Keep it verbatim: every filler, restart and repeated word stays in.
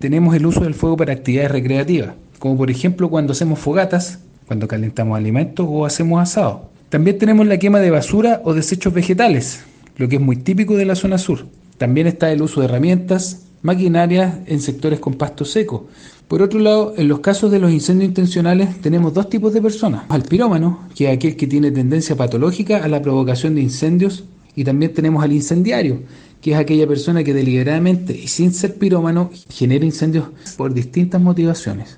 tenemos el uso del fuego para actividades recreativas, como por ejemplo cuando hacemos fogatas, cuando calentamos alimentos o hacemos asado. También tenemos la quema de basura o desechos vegetales, lo que es muy típico de la zona sur. También está el uso de herramientas, maquinarias en sectores con pasto seco. Por otro lado, en los casos de los incendios intencionales tenemos dos tipos de personas. Al pirómano, que es aquel que tiene tendencia patológica a la provocación de incendios, y también tenemos al incendiario, que es aquella persona que deliberadamente y sin ser pirómano genera incendios por distintas motivaciones.